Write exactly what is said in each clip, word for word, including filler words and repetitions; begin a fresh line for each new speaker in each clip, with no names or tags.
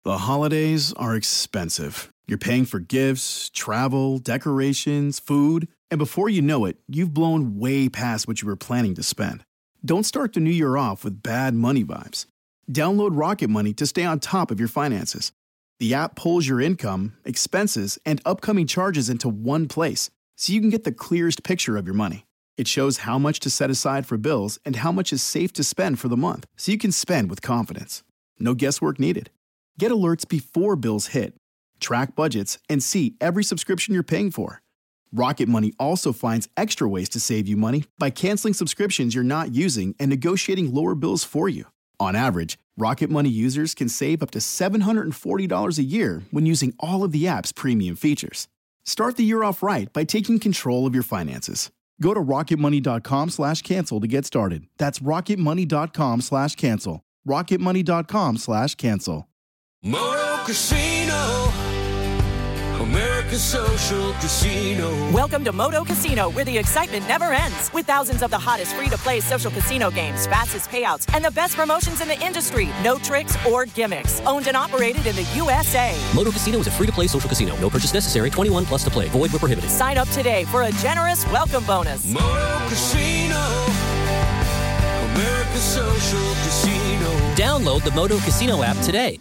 The holidays are expensive. You're paying for gifts, travel, decorations, food, and before you know it, you've blown way past what you were planning to spend. Don't start the new year off with bad money vibes. Download Rocket Money to stay on top of your finances. The app pulls your income, expenses, and upcoming charges into one place, so you can get the clearest picture of your money. It shows how much to set aside for bills and how much is safe to spend for the month, so you can spend with confidence. No guesswork needed. Get alerts before bills hit, track budgets, and see every subscription you're paying for. Rocket Money also finds extra ways to save you money by canceling subscriptions you're not using and negotiating lower bills for you. On average, Rocket Money users can save up to seven hundred forty dollars a year when using all of the app's premium features. Start the year off right by taking control of your finances. Go to rocketmoney.com slash cancel to get started. That's rocketmoney.com slash cancel. rocketmoney.com slash cancel.
Moto Casino, America's social casino.
Welcome to Moto Casino, where the excitement never ends. With thousands of the hottest free-to-play social casino games, fastest payouts, and the best promotions in the industry. No tricks or gimmicks. Owned and operated in the U S A.
Moto Casino is a free-to-play social casino. No purchase necessary. twenty-one plus to play. Void where prohibited.
Sign up today for a generous welcome bonus.
Moto Casino, America's social casino.
Download the Moto Casino app today.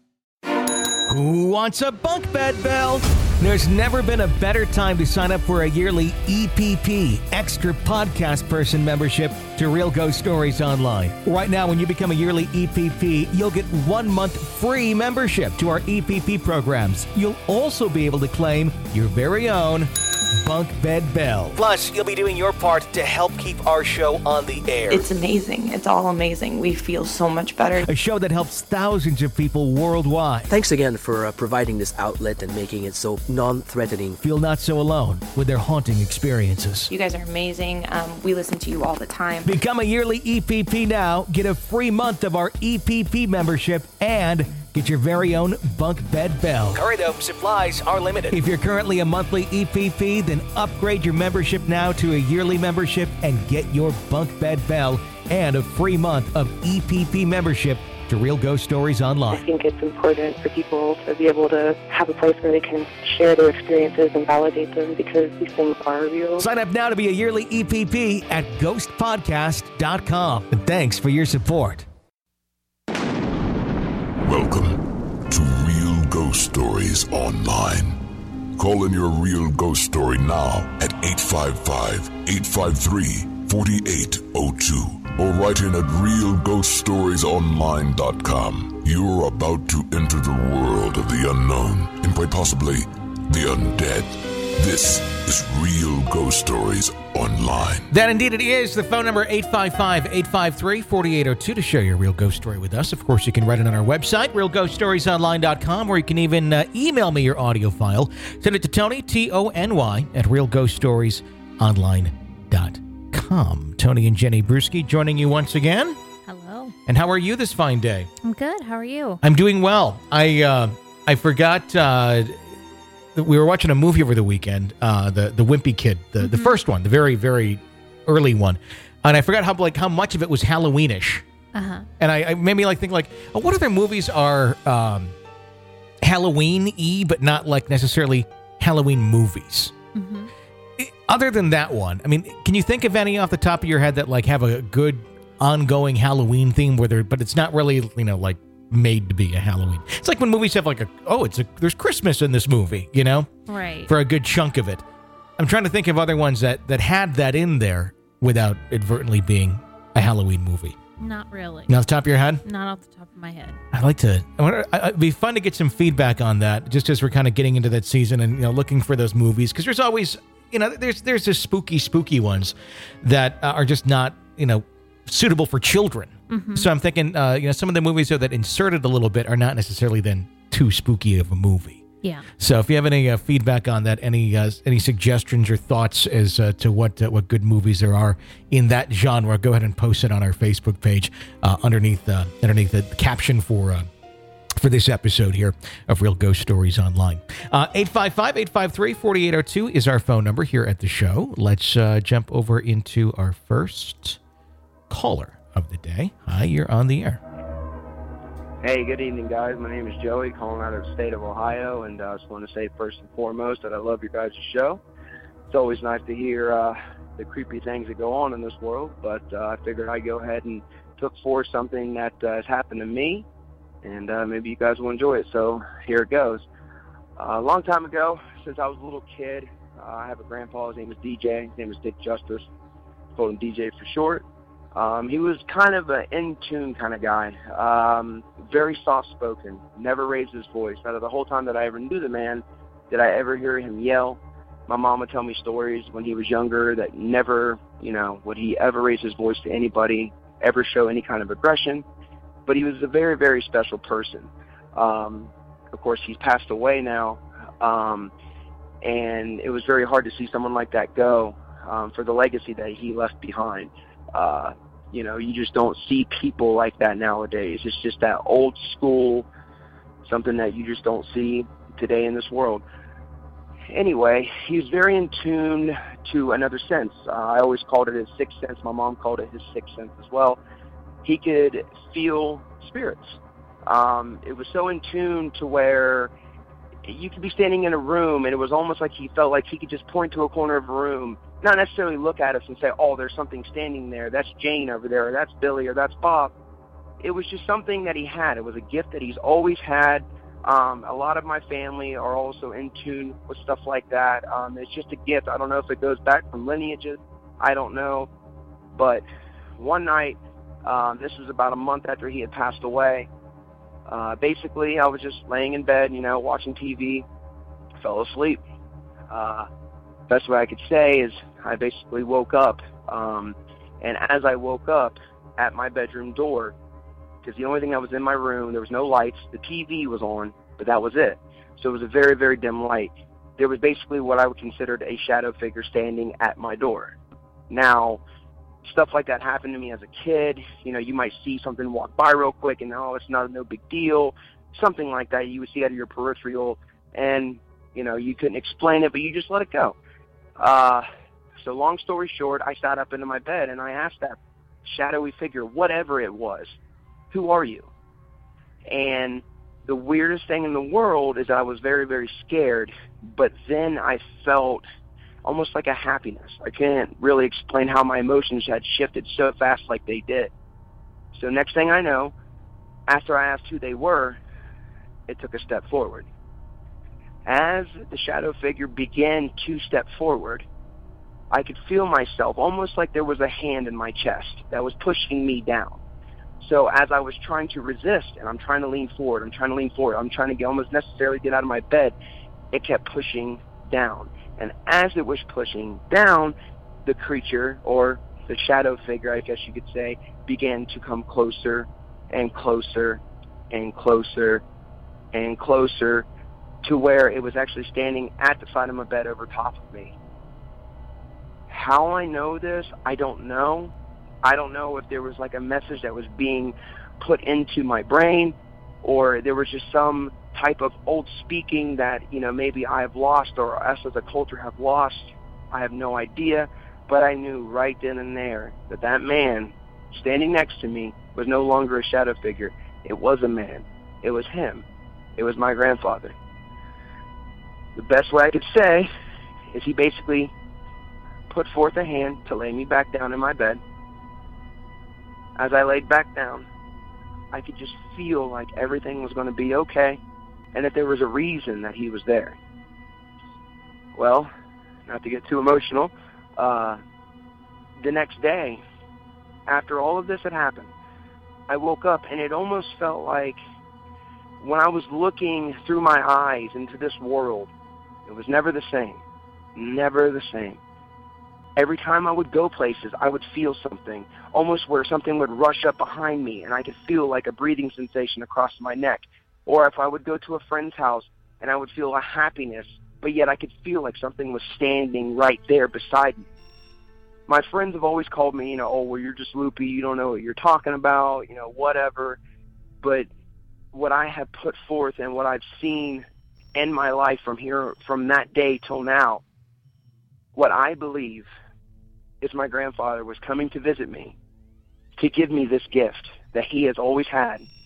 Who wants a bunk bed, Bell? There's never been a better time to sign up for a yearly E P P, Extra Podcast Person membership to Real Ghost Stories Online. Right now, when you become a yearly E P P, you'll get one month free membership to our E P P programs. You'll also be able to claim your very own Bunk Bed Bell. Plus, you'll be doing your part to help keep our show on the air.
It's amazing. It's all amazing. We feel so much better.
A show that helps thousands of people worldwide.
Thanks again for uh, providing this outlet and making it so non-threatening.
Feel not so alone with their haunting experiences.
You guys are amazing. Um, we listen to you all the time.
Become a yearly E P P now. Get a free month of our E P P membership and get your very own Bunk Bed Bell. Hurry though, supplies are limited. If you're currently a monthly E P P, then upgrade your membership now to a yearly membership and get your Bunk Bed Bell and a free month of E P P membership to Real Ghost Stories Online.
I think it's important for people to be able to have a place where they can share their experiences and validate them because these things are real.
Sign up now to be a yearly E P P at ghost podcast dot com. And thanks for your support.
Welcome to Real Ghost Stories Online. Call in your real ghost story now at eight five five, eight five three, four eight zero two or write in at real ghost stories online dot com. You're about to enter the world of the unknown and quite possibly the undead. This is Real Ghost Stories Online.
That indeed it is. The phone number eight five five, eight five three, four eight zero two to share your real ghost story with us. Of course, you can write it on our website, real ghost stories online dot com, or you can even uh, email me your audio file. Send it to Tony, T O N Y, at real ghost stories online dot com. Tony and Jenny Bruschi joining you once again.
Hello.
And how are you this fine day?
I'm good. How are you?
I'm doing well. I uh, I forgot... Uh, We were watching a movie over the weekend, uh, the the Wimpy Kid, the, mm-hmm. the first one, the very very early one, and I forgot how like how much of it was Halloweenish.
Uh-huh.
And I, I made me like think like, oh, what other movies are um, Halloween-y but not like necessarily Halloween movies?
Mm-hmm.
Other than that one, I mean, can you think of any off the top of your head that like have a good ongoing Halloween theme where they're, but it's not really, you know, like made to be a Halloween. It's like when movies have like a, oh, it's a, there's Christmas in this movie, you know?
Right.
For a good chunk of it. I'm trying to think of other ones that, that had that in there without advertently being a Halloween movie.
Not really.
Not off the top of your head?
Not off the top of my head.
I'd like to, I wonder, it'd be fun to get some feedback on that, just as we're kind of getting into that season and, you know, looking for those movies. Because there's always, you know, there's, there's just spooky, spooky ones that uh, are just not, you know, suitable for children.
Mm-hmm.
So I'm thinking, uh, you know, some of the movies that inserted a little bit are not necessarily then too spooky of a movie.
Yeah.
So if you have any uh, feedback on that, any uh, any suggestions or thoughts as uh, to what uh, what good movies there are in that genre, go ahead and post it on our Facebook page uh, underneath uh, underneath the caption for uh, for this episode here of Real Ghost Stories Online. Uh, eight five five, eight five three, four eight zero two is our phone number here at the show. Let's uh, jump over into our first caller of the day. Hi, you're on the air.
Hey, good evening, guys. My name is Joey, calling out of the state of Ohio, and I uh, just want to say first and foremost that I love your guys' show. It's always nice to hear uh, the creepy things that go on in this world, but uh, I figured I'd go ahead and took for something that uh, has happened to me, and uh, maybe you guys will enjoy it. So here it goes. Uh, a long time ago, since I was a little kid, uh, I have a grandpa. His name was D J. His name was Dick Justice. I called him D J for short. Um, he was kind of an in-tune kind of guy, um, very soft-spoken, never raised his voice. Out of the whole time that I ever knew the man, did I ever hear him yell. My mom would tell me stories when he was younger that never, you know, would he ever raise his voice to anybody, ever show any kind of aggression. But he was a very, very special person. Um, of course, he's passed away now, um, and it was very hard to see someone like that go um, for the legacy that he left behind. Uh, you know, you just don't see people like that nowadays. It's just that old school, something that you just don't see today in this world. Anyway, he was very in tune to another sense. Uh, I always called it his sixth sense. My mom called it his sixth sense as well. He could feel spirits. Um, it was so in tune to where you could be standing in a room and it was almost like he felt like he could just point to a corner of a room, not necessarily look at us and say, oh, there's something standing there. That's Jane over there, or that's Billy, or that's Bob. It was just something that he had. It was a gift that he's always had. Um, a lot of my family are also in tune with stuff like that. Um, it's just a gift. I don't know if it goes back from lineages. I don't know. But one night, um, this was about a month after he had passed away, uh, basically I was just laying in bed, you know, watching T V, fell asleep. Uh, best way I could say is I basically woke up. Um, and as I woke up at my bedroom door, because the only thing that was in my room, there was no lights, the T V was on, but that was it. So it was a very, very dim light. There was basically what I would consider a shadow figure standing at my door. Now, stuff like that happened to me as a kid. You know, you might see something walk by real quick and, oh, it's not no big deal. Something like that you would see out of your peripheral, and, you know, you couldn't explain it, but you just let it go. Uh, so long story short, I sat up into my bed and I asked that shadowy figure, whatever it was, who are you? And the weirdest thing in the world is I was very, very scared, but then I felt almost like a happiness. I can't really explain how my emotions had shifted so fast like they did. So next thing I know, after I asked who they were, it took a step forward. As the shadow figure began to step forward, I could feel myself almost like there was a hand in my chest that was pushing me down. So as I was trying to resist, and I'm trying to lean forward, I'm trying to lean forward, I'm trying to get, almost necessarily get out of my bed, it kept pushing down. And as it was pushing down, the creature, or the shadow figure, I guess you could say, began to come closer and closer and closer and closer to where it was actually standing at the side of my bed over top of me. How I know this, I don't know. I don't know if there was like a message that was being put into my brain, or there was just some type of old speaking that, you know, maybe I've lost, or us as a culture have lost. I have no idea, but I knew right then and there that that man standing next to me was no longer a shadow figure. It was a man. It was him. It was my grandfather. The best way I could say is he basically put forth a hand to lay me back down in my bed. As I laid back down, I could just feel like everything was going to be okay, and that there was a reason that he was there. Well, not to get too emotional, uh, the next day, after all of this had happened, I woke up and it almost felt like when I was looking through my eyes into this world, it was never the same. Never the same. Every time I would go places, I would feel something, almost where something would rush up behind me and I could feel like a breathing sensation across my neck. Or if I would go to a friend's house and I would feel a happiness, but yet I could feel like something was standing right there beside me. My friends have always called me, you know, oh, well, you're just loopy, you don't know what you're talking about, you know, whatever. But what I have put forth and what I've seen in my life from here, from that day till now, what I believe is my grandfather was coming to visit me to give me this gift that he has always had,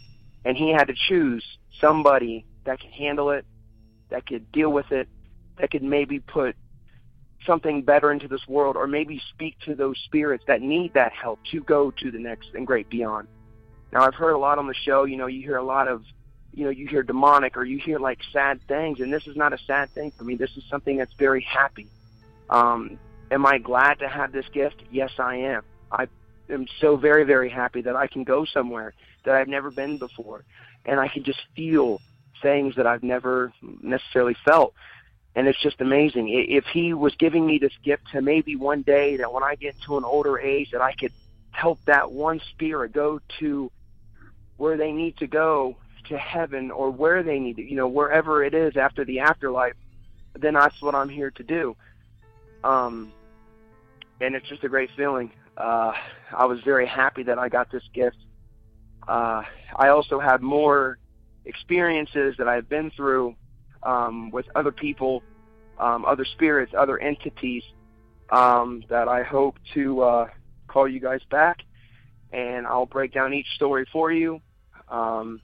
and he had to choose somebody that could handle it, that could deal with it, that could maybe put something better into this world, or maybe speak to those spirits that need that help to go to the next and great beyond. Now, I've heard a lot on the show, you know, you hear a lot of, you know, you hear demonic, or you hear like sad things, and this is not a sad thing for me. This is something that's very happy. Um, am I glad to have this gift? Yes, I am. I am so very, very happy that I can go somewhere that I've never been before, and I can just feel things that I've never necessarily felt. And it's just amazing. If he was giving me this gift to maybe one day that when I get to an older age that I could help that one spirit go to where they need to go, to heaven, or where they need to, you know, wherever it is after the afterlife, then that's what I'm here to do. Um, and it's just a great feeling. Uh, I was very happy that I got this gift. Uh, I also had more experiences that I've been through Um, with other people, um, other spirits, other entities, um, that I hope to uh, call you guys back, and I'll break down each story for you. Um,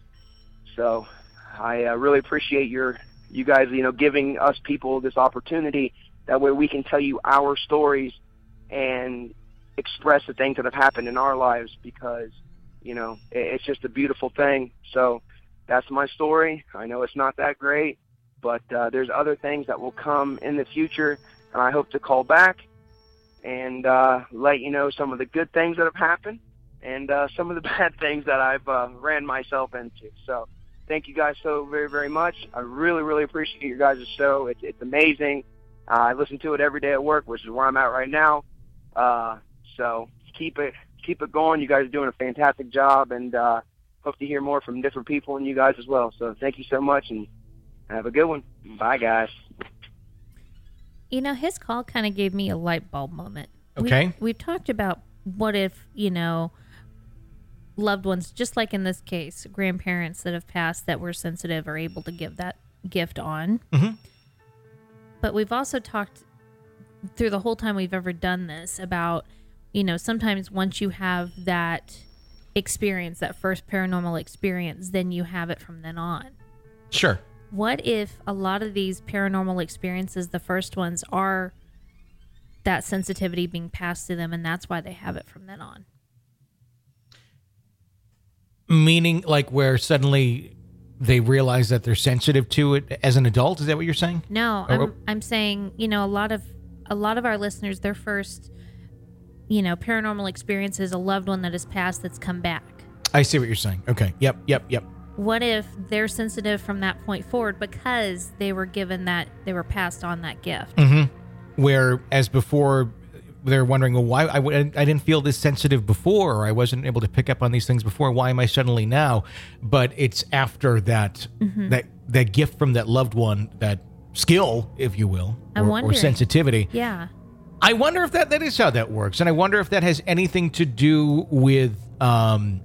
so I uh, really appreciate your you guys, you know, giving us people this opportunity. That way we can tell you our stories and express the things that have happened in our lives, because, you know, it, it's just a beautiful thing. So that's my story. I know it's not that great, but uh, there's other things that will come in the future, and I hope to call back and uh, let you know some of the good things that have happened and uh, some of the bad things that I've uh, ran myself into. So thank you guys so very, very much. I really, really appreciate your guys' show. It's, it's amazing. Uh, I listen to it every day at work, which is where I'm at right now. Uh, so keep it, keep it going. You guys are doing a fantastic job, and uh, hope to hear more from different people and you guys as well. So thank you so much, and have a good one. Bye, guys.
You know, his call kind of gave me a light bulb moment.
Okay.
We've, we've talked about what if, you know, loved ones, just like in this case, grandparents that have passed that were sensitive are able to give that gift on.
Mm-hmm.
But we've also talked through the whole time we've ever done this about, you know, sometimes once you have that experience, that first paranormal experience, then you have it from then on.
Sure.
What if a lot of these paranormal experiences, the first ones, are that sensitivity being passed to them, and that's why they have it from then on?
Meaning, like, where suddenly they realize that they're sensitive to it as an adult? Is that what you're saying?
No,
or,
I'm I'm saying, you know, a lot of a lot of our listeners, their first, you know, paranormal experience is a loved one that has passed that's come back.
I see what you're saying. Okay. Yep. Yep. Yep.
What if they're sensitive from that point forward because they were given that, they were passed on that gift?
Mm-hmm. Whereas before, they're wondering, well, why I, I didn't feel this sensitive before, or I wasn't able to pick up on these things before. Why am I suddenly now? But it's after that,
mm-hmm.
that that gift from that loved one, that skill, if you will,
I'm
or,
wondering.
or sensitivity.
Yeah.
I wonder if that, that is how that works. And I wonder if that has anything to do with um,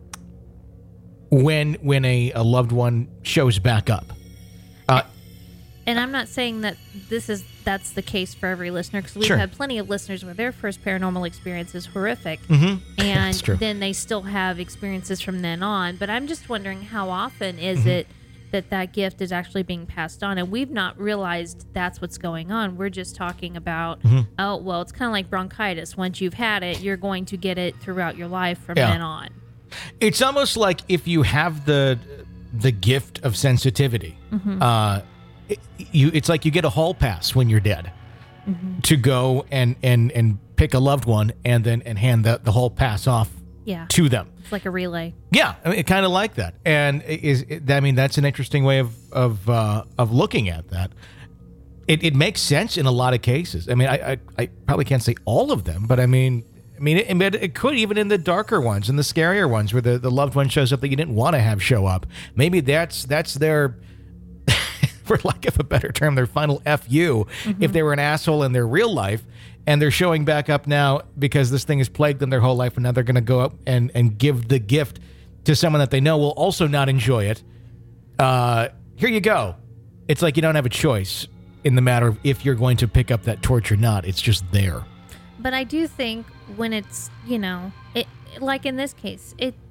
when when a, a loved one shows back up. Uh,
and I'm not saying that this is that's the case for every listener, because we've
Sure.
had plenty of listeners where their first paranormal experience is horrific,
Mhm.
and
That's true.
then they still have experiences from then on. But I'm just wondering, how often is
Mhm.
it that that gift is actually being passed on, and we've not realized that's what's going on. We're just talking about,
Mhm.
oh, well, it's kind of like bronchitis. Once you've had it, you're going to get it throughout your life from
Yeah.
then on.
It's almost like if you have the the gift of sensitivity,
Mhm.
uh, it, you it's like you get a hall pass when you're dead
Mhm.
to go and, and, and pick a loved one and then and hand the, the hall pass off
Yeah.
to them.
It's like a relay.
Yeah, I mean, kind of like that. And is it, I mean, that's an interesting way of of uh, of looking at that. It, it makes sense in a lot of cases. I mean, I, I, I probably can't say all of them, but I mean, I mean, it, it could even in the darker ones and the scarier ones where the, the loved one shows up that you didn't want to have show up. Maybe that's that's their, for lack of a better term, their final F U.
Mhm.
If they were an asshole in their real life and they're showing back up now because this thing has plagued them their whole life, and now they're going to go up and, and give the gift to someone that they know will also not enjoy it. Uh, here you go. It's like you don't have a choice in the matter of if you're going to pick up that torch or not. It's just there.
But I do think when it's, you know, it like in this case, it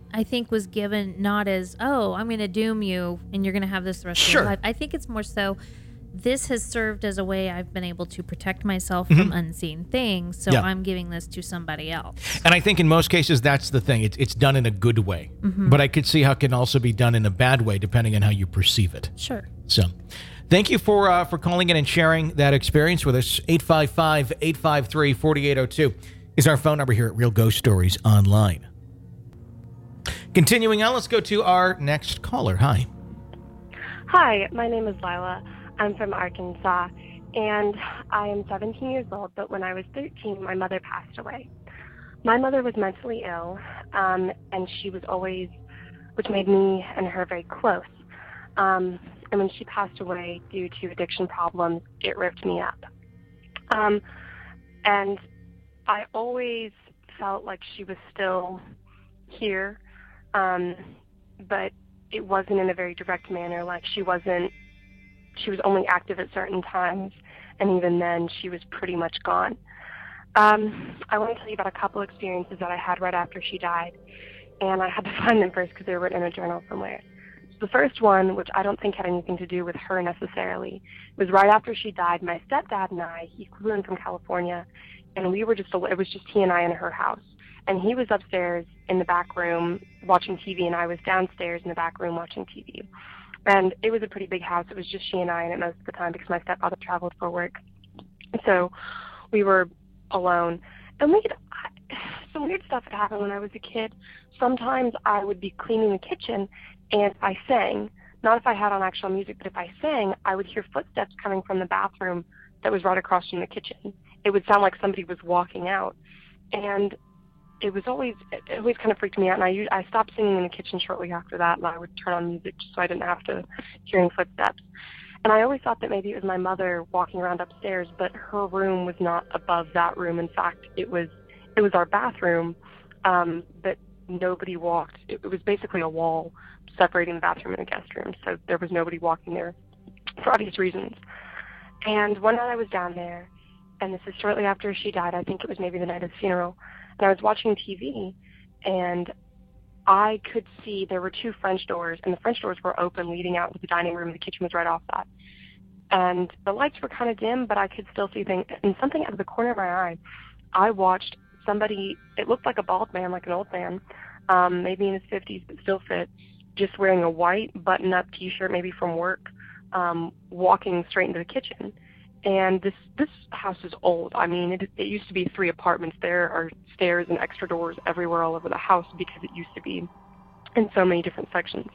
I think was given not as, oh, I'm going to doom you and you're going to have this the rest
Sure.
of your life. I think it's more so this has served as a way I've been able to protect myself
Mhm.
from unseen things. So
Yeah.
I'm giving this to somebody else.
And I think in most cases, that's the thing. It's, it's done in a good way.
Mhm.
But I could see how it can also be done in a bad way, depending on how you perceive it.
Sure.
So thank you for uh, for calling in and sharing that experience with us. eight five five, eight five three, four eight zero two is our phone number here at Real Ghost Stories Online. Continuing on, let's go to our next caller. Hi.
Hi, my name is Lila. I'm from Arkansas, and I am seventeen years old, but when I was thirteen, my mother passed away. My mother was mentally ill, um, and she was always, which made me and her very close. Um, and when she passed away due to addiction problems, it ripped me up. Um, and I always felt like she was still here, um, but it wasn't in a very direct manner. Like she wasn't, she was only active at certain times, and even then she was pretty much gone. Um, I want to tell you about a couple experiences that I had right after she died, and I had to find them first because they were written in a journal somewhere. So the first one, which I don't think had anything to do with her necessarily, was right after she died. My stepdad and I, he flew in from California, and we were just, it was just he and I in her house. And he was upstairs in the back room watching T V, and I was downstairs in the back room watching T V. And it was a pretty big house. It was just she and I in it most of the time because my stepfather traveled for work. So we were alone. And we I, some weird stuff had happened when I was a kid. Sometimes I would be cleaning the kitchen, and if I sang, not if I had on actual music, but if I sang, I would hear footsteps coming from the bathroom that was right across from the kitchen. It would sound like somebody was walking out. And it was always, it always kind of freaked me out, and I, I stopped singing in the kitchen shortly after that, and I would turn on music just so I didn't have to hearing footsteps. And I always thought that maybe it was my mother walking around upstairs, but her room was not above that room. In fact, it was it was our bathroom, um, but nobody walked. It, it was basically a wall separating the bathroom and the guest room, so there was nobody walking there for obvious reasons. And one night I was down there, and this is shortly after she died. I think it was maybe the night of the funeral. And I was watching T V, and I could see there were two French doors, and the French doors were open leading out into the dining room, and the kitchen was right off that. And the lights were kind of dim, but I could still see things. And something out of the corner of my eye, I watched somebody, it looked like a bald man, like an old man, um, maybe in his fifties, but still fit, just wearing a white button-up T-shirt, maybe from work, um, walking straight into the kitchen. And this this house is old. I mean, it, it used to be three apartments. There are stairs and extra doors everywhere all over the house because it used to be in so many different sections.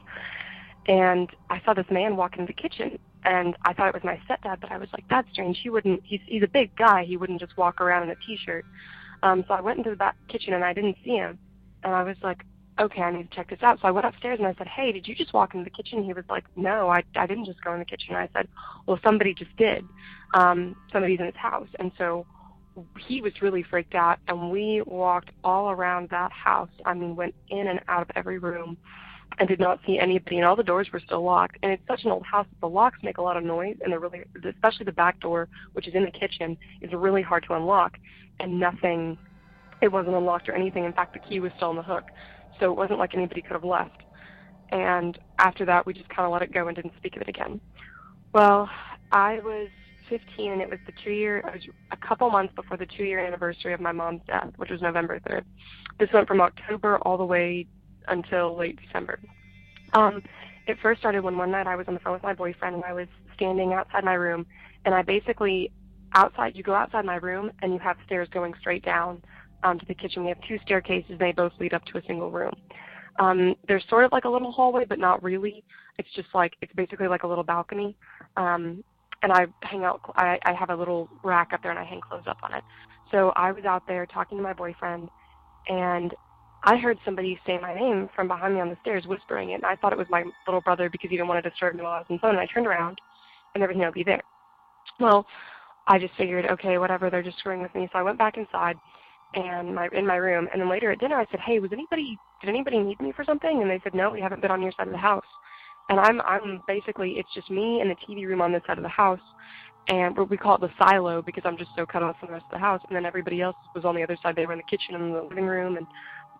And I saw this man walk into the kitchen, and I thought it was my stepdad, but I was like, that's strange. He wouldn't, he's, he's a big guy. He wouldn't just walk around in a T-shirt. Um, so I went into the back kitchen, and I didn't see him. And I was like, okay, I need to check this out. So I went upstairs, and I said, hey, did you just walk into the kitchen? He was like, no, I, I didn't just go in the kitchen. I said, well, somebody just did. Um, somebody's in his house. And so he was really freaked out, and we walked all around that house. I mean, went in and out of every room and did not see anybody, and all the doors were still locked. And it's such an old house that the locks make a lot of noise, and they're really, especially the back door, which is in the kitchen, is really hard to unlock. And nothing, it wasn't unlocked or anything. In fact, the key was still on the hook. So it wasn't like anybody could have left. And after that, we just kind of let it go and didn't speak of it again. Well, I was fifteen, and it was the two-year, it was a couple months before the two-year anniversary of my mom's death, which was November third. This went from October all the way until late December. Um, it first started when one night I was on the phone with my boyfriend, and I was standing outside my room, and I basically, outside, you go outside my room, and you have stairs going straight down um, to the kitchen. We have two staircases, and they both lead up to a single room. Um, there's sort of like a little hallway, but not really. It's just like, it's basically like a little balcony. Um, and I hang out, I, I have a little rack up there, and I hang clothes up on it. So I was out there talking to my boyfriend, and I heard somebody say my name from behind me on the stairs, whispering it, and I thought it was my little brother because he didn't want to disturb me while I was on the phone, and I turned around, and there was nobody there. Well, I just figured, okay, whatever, they're just screwing with me. So I went back inside and my in my room, and then later at dinner I said, hey, was anybody, did anybody need me for something? And they said, no, we haven't been on your side of the house. And I'm I'm basically, it's just me and the T V room on this side of the house, and we call it the silo because I'm just so cut off from the rest of the house, and then everybody else was on the other side. They were in the kitchen and the living room, and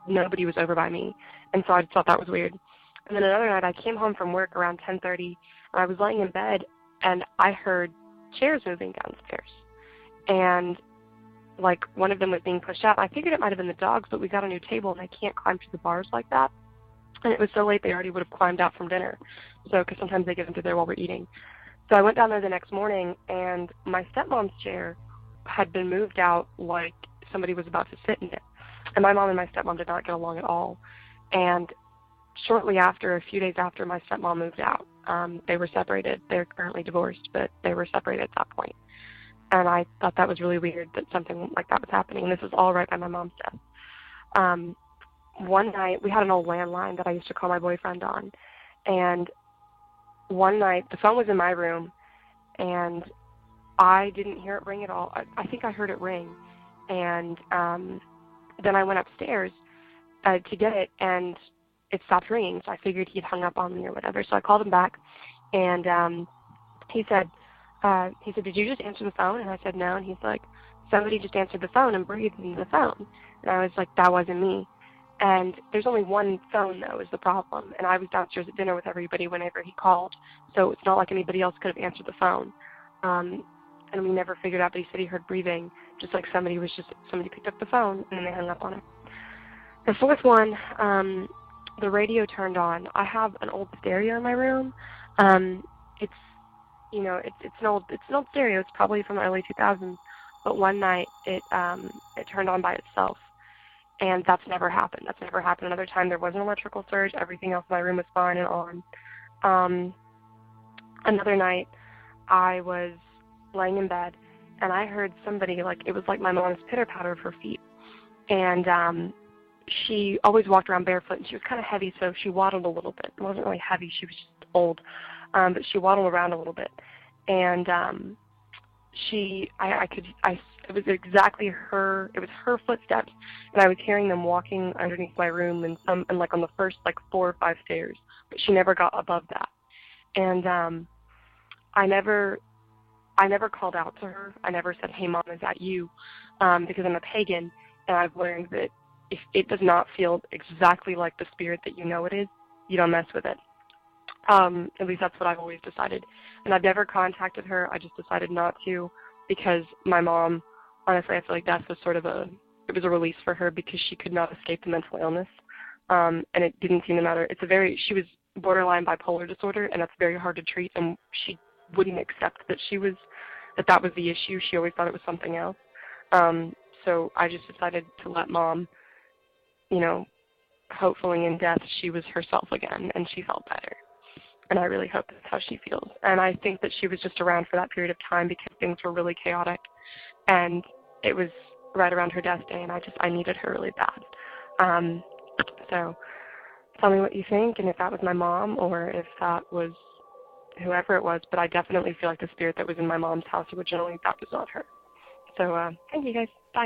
nobody was over by me. And so I just thought that was weird. And then another night I came home from work around ten thirty, and I was laying in bed, and I heard chairs moving downstairs. And, like, one of them was being pushed out. I figured it might have been the dogs, but we got a new table, and I can't climb through the bars like that. And it was so late they already would have climbed out from dinner. So, because sometimes they get into there while we're eating. So I went down there the next morning, and my stepmom's chair had been moved out like somebody was about to sit in it. And my mom and my stepmom did not get along at all. And shortly after, a few days after my stepmom moved out, um, they were separated. They're currently divorced, but they were separated at that point. And I thought that was really weird that something like that was happening. And this was all right by my mom's death. Um, one night, we had an old landline that I used to call my boyfriend on. And one night, the phone was in my room, and I didn't hear it ring at all. I, I think I heard it ring. And um, then I went upstairs uh, to get it, and it stopped ringing. So I figured he'd hung up on me or whatever. So I called him back, and um, he said, uh, he said, did you just answer the phone? And I said, no. And he's like, somebody just answered the phone and breathed into the phone. And I was like, that wasn't me. And there's only one phone, though, is the problem. And I was downstairs at dinner with everybody whenever he called. So it's not like anybody else could have answered the phone. Um, and we never figured out, but he said he heard breathing, just like somebody was just, somebody picked up the phone and then they hung up on it. The fourth one, um, the radio turned on. I have an old stereo in my room. Um, it's, you know, it's it's an old it's an old stereo. It's probably from the early two thousands. But one night it um, it turned on by itself, and that's never happened. That's never happened. Another time there was an electrical surge. Everything else in my room was fine and on. Um, another night I was laying in bed, and I heard somebody, like, it was like my mom's pitter-patter of her feet. And um, she always walked around barefoot, and she was kind of heavy, so she waddled a little bit. It wasn't really heavy. She was just old. Um, but she waddled around a little bit. And um, she, I, I could, I, it was exactly her, it was her footsteps, and I was hearing them walking underneath my room and some, and like on the first, like, four or five stairs. But she never got above that. And um, I never... I never called out to her. I never said, hey, Mom, is that you? Um, because I'm a pagan, and I've learned that if it does not feel exactly like the spirit that you know it is, you don't mess with it. Um, at least that's what I've always decided. And I've never contacted her. I just decided not to because my mom, honestly, I feel like death was sort of a, it was a release for her because she could not escape the mental illness. Um, and it didn't seem to matter. It's a very, she was borderline bipolar disorder, and that's very hard to treat, and she wouldn't accept that she was, that that was the issue. She always thought it was something else. Um, so I just decided to let Mom, you know, hopefully in death she was herself again and she felt better. And I really hope that's how she feels. And I think that she was just around for that period of time because things were really chaotic. And it was right around her death day, and I just, I needed her really bad. Um, so tell me what you think, and if that was my mom or if that was whoever it was, but I definitely feel like the spirit that was in my mom's house originally, that was not her. So, uh, thank you guys. Bye.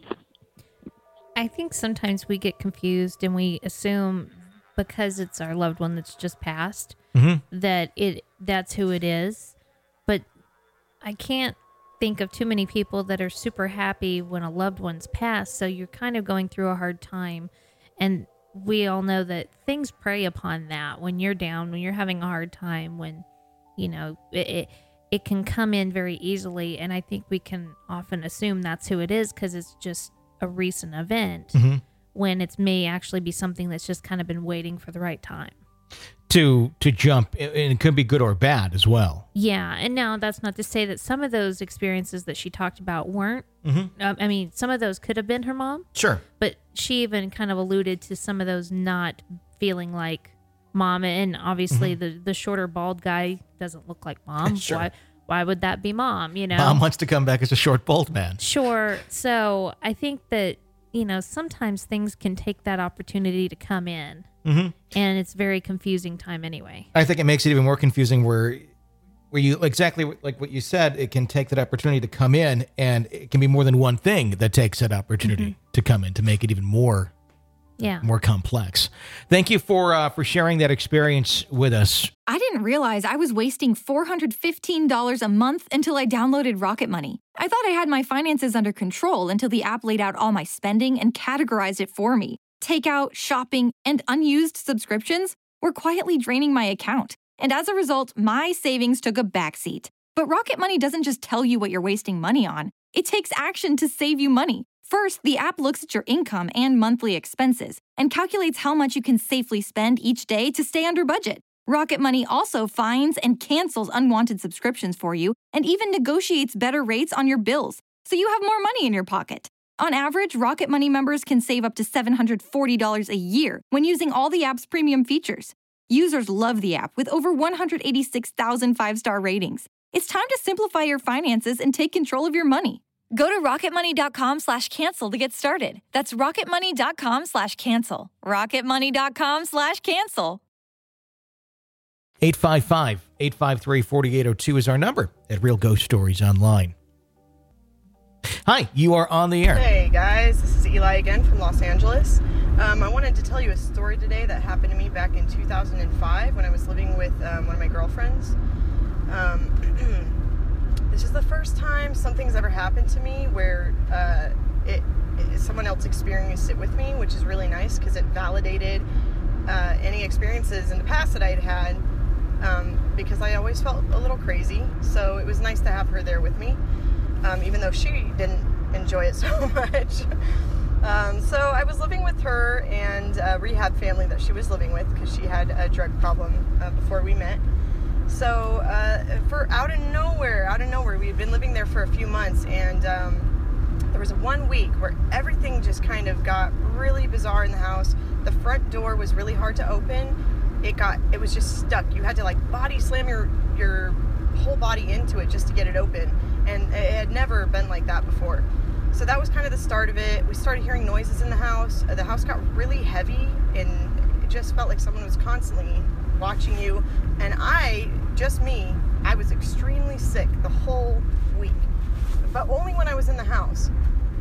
I think sometimes we get confused and we assume because it's our loved one that's just passed, mm-hmm. that it that's who it is. But I can't think of too many people that are super happy when a loved one's passed, so you're kind of going through a hard time. And we all know that things prey upon that when you're down, when you're having a hard time, when, you know, it, it, it can come in very easily. And I think we can often assume that's who it is because it's just a recent event, mm-hmm. when it's may actually be something that's just kind of been waiting for the right time.
To to jump, and it could be good or bad as well.
Yeah, and now that's not to say that some of those experiences that she talked about weren't. Mm-hmm. Um, I mean, some of those could have been her mom.
Sure.
But she even kind of alluded to some of those not feeling like mom, and obviously mm-hmm. the, the shorter bald guy doesn't look like mom.
Sure.
Why, why would that be mom, you know?
Mom wants to come back as a short, bald man.
Sure. So I think that, you know, sometimes things can take that opportunity to come in. Mm-hmm. And it's very confusing time anyway.
I think it makes it even more confusing where where you exactly like what you said, it can take that opportunity to come in, and it can be more than one thing that takes that opportunity mm-hmm. to come in to make it even more
yeah.
more complex. Thank you for uh, for sharing that experience with us.
I didn't realize I was wasting four hundred fifteen dollars a month until I downloaded Rocket Money. I thought I had my finances under control until the app laid out all my spending and categorized it for me. takeout, shopping, and unused subscriptions were quietly draining my account. And as a result, my savings took a backseat. But Rocket Money doesn't just tell you what you're wasting money on. It takes action to save you money. First, the app looks at your income and monthly expenses and calculates how much you can safely spend each day to stay under budget. Rocket Money also finds and cancels unwanted subscriptions for you and even negotiates better rates on your bills, so you have more money in your pocket. On average, Rocket Money members can save up to seven hundred forty dollars a year when using all the app's premium features. Users love the app with over one hundred eighty-six thousand five-star ratings. It's time to simplify your finances and take control of your money. Go to rocketmoney.com slash cancel to get started. That's rocketmoney.com slash cancel. rocketmoney.com slash cancel.
eight five five, eight five three, four eight zero two is our number at Real Ghost Stories Online. Hi, you are on the air.
Hey guys, this is Eli again from Los Angeles. Um, I wanted to tell you a story today that happened to me back in two thousand five when I was living with um, one of my girlfriends. Um, this is the first time something's ever happened to me where uh, it, it, someone else experienced it with me, which is really nice because it validated uh, any experiences in the past that I had had. Um, because I always felt a little crazy, so it was nice to have her there with me, um, even though she didn't enjoy it so much. um, so I was living with her and a rehab family that she was living with because she had a drug problem uh, before we met. So uh, for out of nowhere, out of nowhere, we had been living there for a few months, and um, there was one week where everything just kind of got really bizarre in the house. The front door was really hard to open. It got, it was just stuck. You had to like body slam your, your whole body into it just to get it open. And it had never been like that before. So that was kind of the start of it. We started hearing noises in the house. The house got really heavy and it just felt like someone was constantly watching you. And I, just me, I was extremely sick the whole week, but only when I was in the house.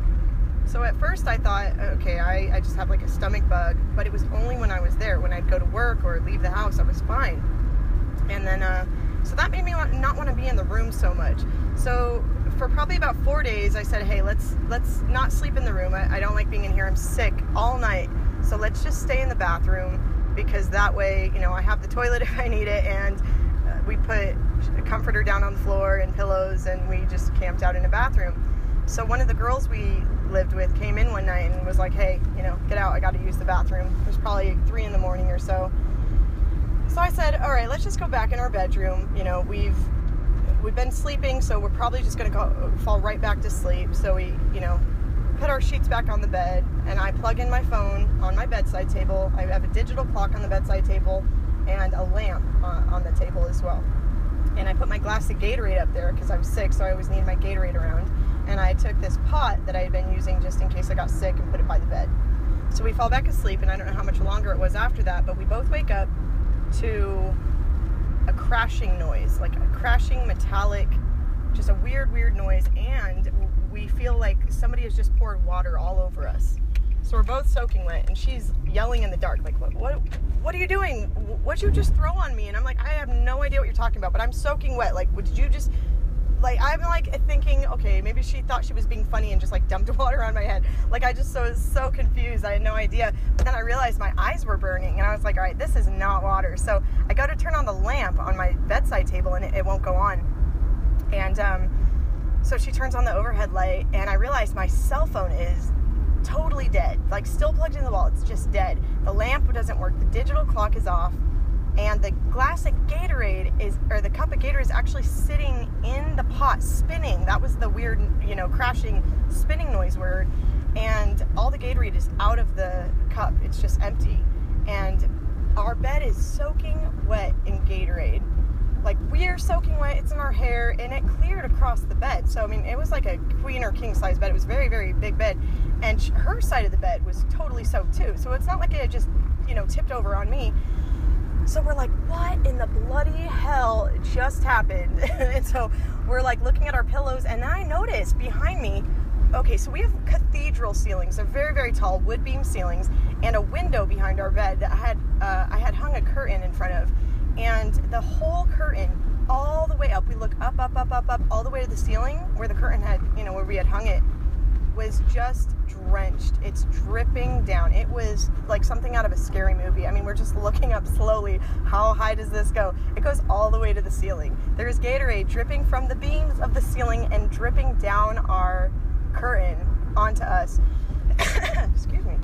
So at first I thought, okay, I, I just have like a stomach bug, but it was only when I was there. When I'd go to work or leave the house, I was fine. And then, uh, so that made me not want to be in the room so much. So for probably about four days, I said, hey, let's let's not sleep in the room. I, I don't like being in here. I'm sick all night. So let's just stay in the bathroom, because that way, you know, I have the toilet if I need it. And uh, we put a comforter down on the floor and pillows, and we just camped out in a bathroom. So one of the girls we lived with came in one night and was like, hey, you know, get out, I got to use the bathroom. It was probably three in the morning or so. So I said, all right, let's just go back in our bedroom. You know, we've we've been sleeping, so we're probably just going to go fall right back to sleep. So we, you know, put our sheets back on the bed, and I plug in my phone on my bedside table. I have a digital clock on the bedside table and a lamp on, on the table as well. And I put my glass of Gatorade up there because I was sick, so I always needed my Gatorade around. And I took this pot that I had been using just in case I got sick and put it by the bed. So we fall back asleep, and I don't know how much longer it was after that, but we both wake up to a crashing noise, like a crashing metallic, just a weird, weird noise, and we feel like somebody has just poured water all over us. So we're both soaking wet, and she's yelling in the dark, like, what, what, what are you doing? What'd you just throw on me? And I'm like, I have no idea what you're talking about, but I'm soaking wet. Like, what did you just... Like, I'm like thinking, okay, maybe she thought she was being funny and just like dumped water on my head. Like, I just was so confused. I had no idea. But then I realized my eyes were burning, and I was like, all right, this is not water. So I go to turn on the lamp on my bedside table, and it, it won't go on. And um, so she turns on the overhead light, and I realized my cell phone is totally dead. Like, still plugged in the wall. It's just dead. The lamp doesn't work. The digital clock is off. And the glass of Gatorade is, or the cup of Gatorade is actually sitting in the pot, spinning. That was the weird, you know, crashing, spinning noise word. And all the Gatorade is out of the cup. It's just empty. And our bed is soaking wet in Gatorade. Like, we're soaking wet. It's in our hair, and it cleared across the bed. So, I mean, it was like a queen or king size bed. It was a very, very big bed. And her side of the bed was totally soaked too. So it's not like it had just, you know, tipped over on me. So we're like, what in the bloody hell just happened? And so we're like looking at our pillows, and then I noticed behind me, okay, so we have cathedral ceilings. They're very, very tall wood beam ceilings, and a window behind our bed that I had, uh, I had hung a curtain in front of. And the whole curtain, all the way up, we look up, up, up, up, up, all the way to the ceiling where the curtain had, you know, where we had hung it, was just drenched. It's dripping down. It was like something out of a scary movie. I mean, we're just looking up slowly. How high does this go? It goes all the way to the ceiling. There is Gatorade dripping from the beams of the ceiling and dripping down our curtain onto us. Excuse me.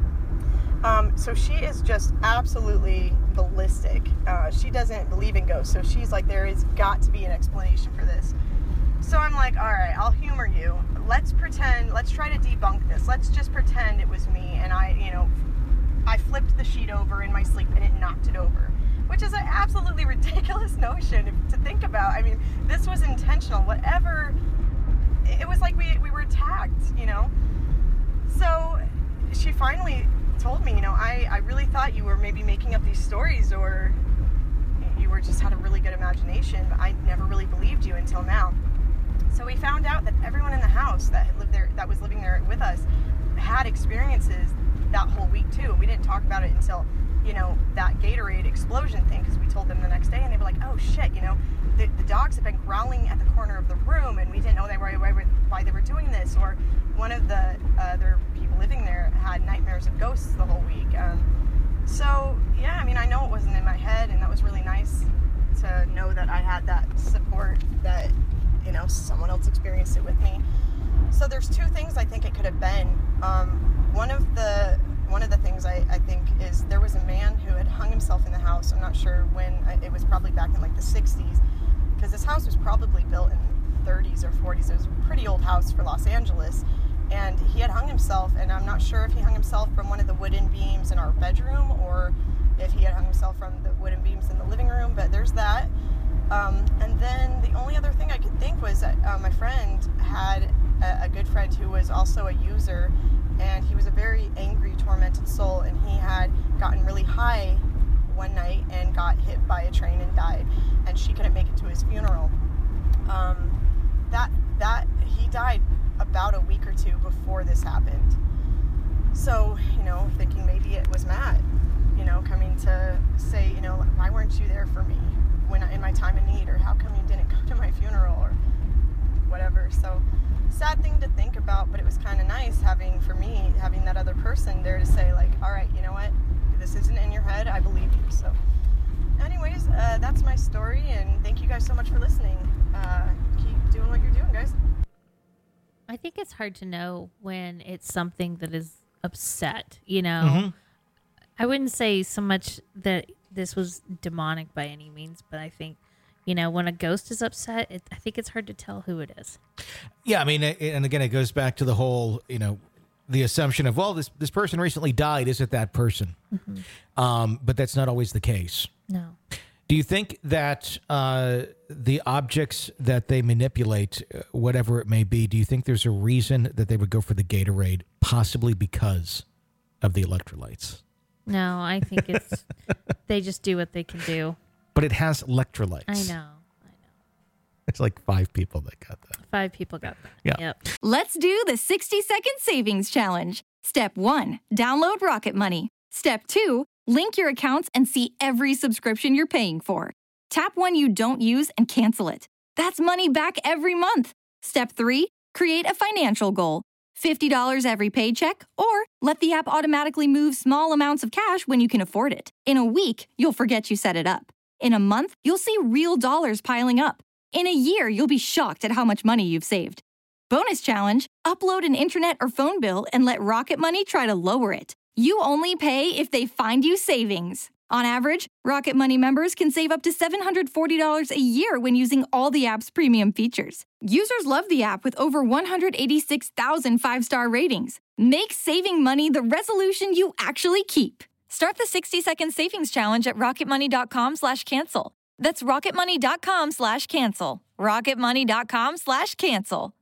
Um, so she is just absolutely ballistic. Uh, she doesn't believe in ghosts, so she's like, there has got to be an explanation for this. So I'm like, all right, I'll humor you. Let's pretend, let's try to debunk this. Let's just pretend it was me and I, you know, I flipped the sheet over in my sleep and it knocked it over, which is an absolutely ridiculous notion to think about. I mean, this was intentional. Whatever, it was like we, we were attacked, you know? So she finally told me, you know, I, I really thought you were maybe making up these stories or you were just had a really good imagination, but I never really believed you until now. So we found out that everyone in the house that had lived there, that was living there with us, had experiences that whole week too. We didn't talk about it until, you know, that Gatorade explosion thing, because we told them the next day and they were like, oh shit, you know, the, the dogs have been growling at the corner of the room and we didn't know they were, why they were doing this. Or one of the other people living there had nightmares of ghosts the whole week. Um, so yeah, I mean, I know it wasn't in my head, and that was really nice to know that I had that support, that, you know, someone else experienced it with me. So there's two things I think it could have been. Um, one of the one of the things I, I think is there was a man who had hung himself in the house. I'm not sure when. It was probably back in like the sixties, because this house was probably built in the thirties or forties. It was a pretty old house for Los Angeles, and he had hung himself, and I'm not sure if he hung himself from one of the wooden beams in our bedroom or if he had hung himself from the wooden beams in the living room, but there's that. Um, and then the only other thing I could think was that uh, my friend had a, a good friend who was also a user, and he was a very angry, tormented soul, and he had gotten really high one night and got hit by a train and died, and she couldn't make it to his funeral. Um, that that he died about a week or two before this happened. So, you know, thinking maybe it was Matt, you know, coming to say, you know, why weren't you there for me when I, in my time of need, or how come you didn't come to my funeral, or whatever. So sad thing to think about, but it was kind of nice having, for me, having that other person there to say like, all right, you know what, this isn't in your head, I believe you. So anyways, uh, that's my story, and thank you guys so much for listening. Uh, keep doing what you're doing, guys.
I think it's hard to know when it's something that is upset, you know.
Mm-hmm.
I wouldn't say so much that this was demonic by any means, but I think, you know, when a ghost is upset, it, I think it's hard to tell who it is.
Yeah, I mean, and again, it goes back to the whole, you know, the assumption of, well, this, this person recently died. Is it that person? Mm-hmm. Um, but that's not always the case.
No.
Do you think that uh, the objects that they manipulate, whatever it may be, do you think there's a reason that they would go for the Gatorade, possibly because of the electrolytes?
No, I think it's they just do what they can do.
But it has electrolytes.
I know. I know.
It's like five people that got that.
Five people got that.
Yeah.
Yep.
Let's do the sixty second savings challenge. Step one, download Rocket Money. Step two, link your accounts and see every subscription you're paying for. Tap one you don't use and cancel it. That's money back every month. Step three, create a financial goal. fifty dollars every paycheck, or let the app automatically move small amounts of cash when you can afford it. In a week, you'll forget you set it up. In a month, you'll see real dollars piling up. In a year, you'll be shocked at how much money you've saved. Bonus challenge, upload an internet or phone bill and let Rocket Money try to lower it. You only pay if they find you savings. On average, Rocket Money members can save up to seven hundred forty dollars a year when using all the app's premium features. Users love the app with over one hundred eighty-six thousand five-star ratings. Make saving money the resolution you actually keep. Start the sixty second savings challenge at rocketmoney.com slash cancel. That's rocketmoney.com slash cancel. rocketmoney.com slash cancel.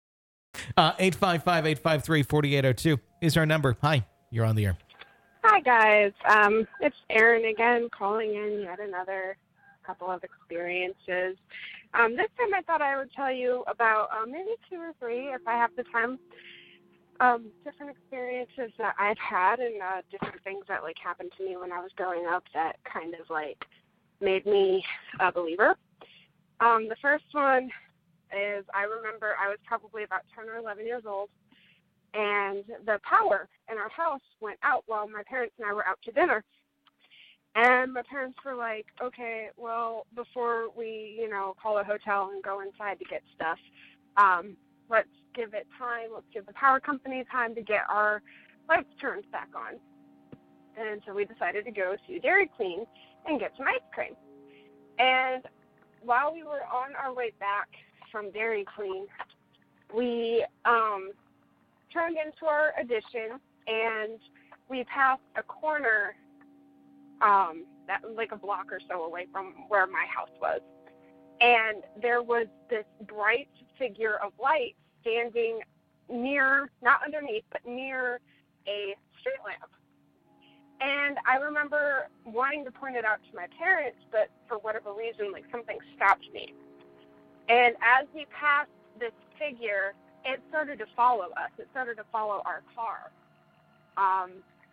Uh, eight five five, eight five three, four eight zero two is our number. Hi, you're on the air.
Hi, guys. Um, it's Erin again, calling in yet another couple of experiences. Um, this time I thought I would tell you about uh, maybe two or three, if I have the time, um, different experiences that I've had and uh, different things that, like, happened to me when I was growing up that kind of, like, made me a believer. Um, the first one is I remember I was probably about ten or eleven years old, and the power in our house went out while my parents and I were out to dinner. And my parents were like, okay, well, before we, you know, call a hotel and go inside to get stuff, um, let's give it time. Let's give the power company time to get our lights turned back on. And so we decided to go to Dairy Queen and get some ice cream. And while we were on our way back from Dairy Queen, we um, turned into our addition, and we passed a corner um, that like a block or so away from where my house was. And there was this bright figure of light standing near, not underneath, but near a street lamp. And I remember wanting to point it out to my parents, but for whatever reason, like, something stopped me. And as we passed this figure, it started to follow us. It started to follow our car. Um,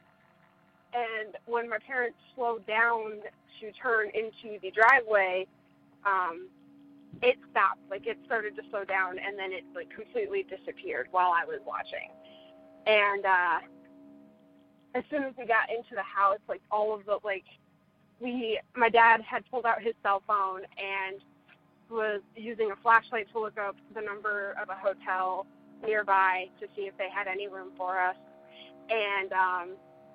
and when my parents slowed down to turn into the driveway, um, it stopped. Like, it started to slow down, and then it, like, completely disappeared while I was watching. And uh, as soon as we got into the house, like, all of the, like, we, my dad had pulled out his cell phone and was using a flashlight to look up the number of a hotel nearby to see if they had any room for us. And um,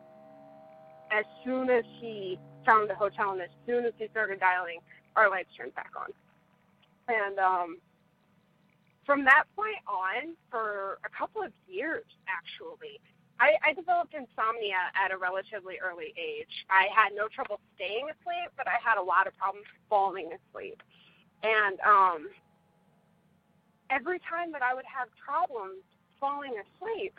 as soon as he found the hotel and as soon as he started dialing, our lights turned back on. And um, from that point on, for a couple of years, actually, I, I developed insomnia at a relatively early age. I had no trouble staying asleep, but I had a lot of problems falling asleep. And um, every time that I would have problems falling asleep,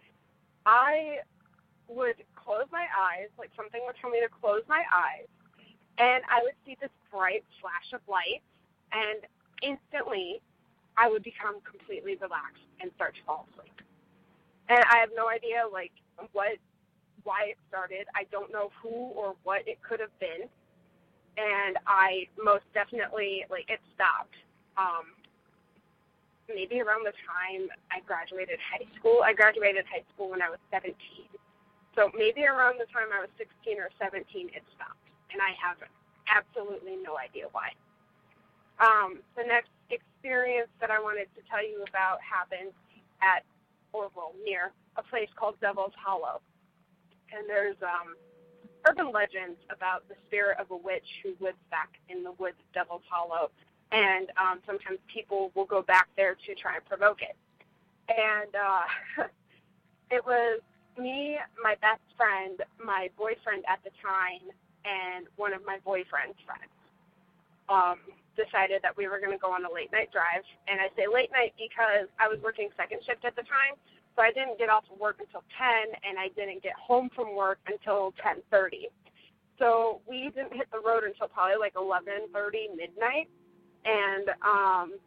I would close my eyes, like something would tell me to close my eyes, and I would see this bright flash of light, and instantly I would become completely relaxed and start to fall asleep. And I have no idea, like, what, why it started. I don't know who or what it could have been. And I most definitely, like, it stopped. Um, maybe around the time I graduated high school. I graduated high school when I was seventeen. So maybe around the time I was sixteen or seventeen, it stopped. And I have absolutely no idea why. Um, the next experience that I wanted to tell you about happened at, or well, near a place called Devil's Hollow. And there's um, urban legends about the spirit of a witch who lives back in the woods of Devil's Hollow. And um, sometimes people will go back there to try and provoke it. And uh, it was me, my best friend, my boyfriend at the time, and one of my boyfriend's friends um, decided that we were going to go on a late-night drive. And I say late night because I was working second shift at the time, so I didn't get off of work until ten, and I didn't get home from work until ten thirty. So we didn't hit the road until probably like eleven thirty, midnight. And um,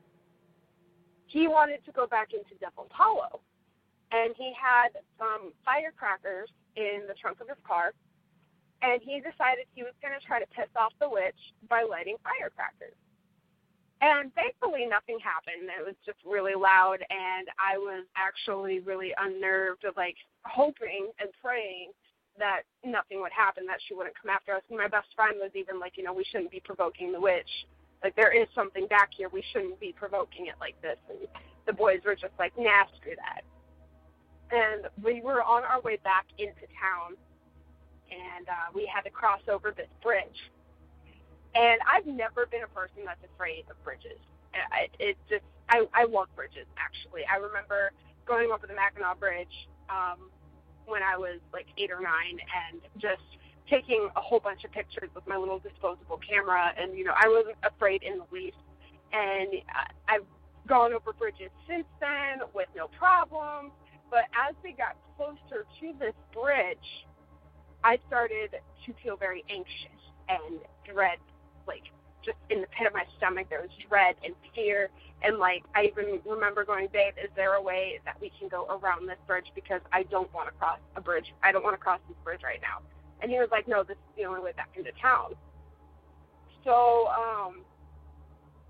he wanted to go back into Devil's Hollow. And he had some firecrackers in the trunk of his car. And he decided he was going to try to piss off the witch by lighting firecrackers. And thankfully nothing happened. It was just really loud, and I was actually really unnerved, like hoping and praying that nothing would happen, that she wouldn't come after us. And my best friend was even like, you know, we shouldn't be provoking the witch. Like, there is something back here. We shouldn't be provoking it like this. And the boys were just like, nah, screw that. And we were on our way back into town, and uh, we had to cross over this bridge. And I've never been a person that's afraid of bridges. It, it just, I, I love bridges, actually. I remember going over the Mackinac Bridge um, when I was like eight or nine and just taking a whole bunch of pictures with my little disposable camera. And, you know, I wasn't afraid in the least. And I've gone over bridges since then with no problem. But as we got closer to this bridge, I started to feel very anxious and dread, like, just in the pit of my stomach. There was dread and fear. And, like, I even remember going, babe, is there a way that we can go around this bridge? Because I don't want to cross a bridge. I don't want to cross this bridge right now. And he was like, no, this is the only way back into town. So um, as